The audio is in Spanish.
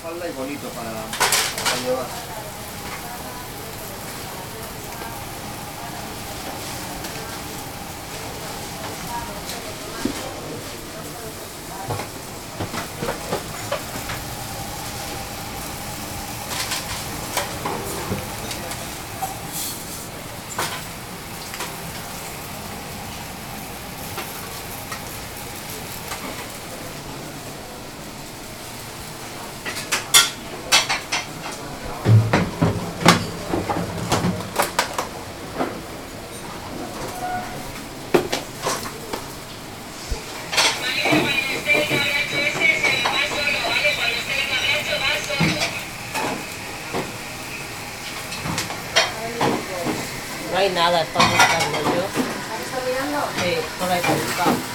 espalda y bonito para llevar. No hay nada, estoy buscando yo. Sí, por ahí está buscando.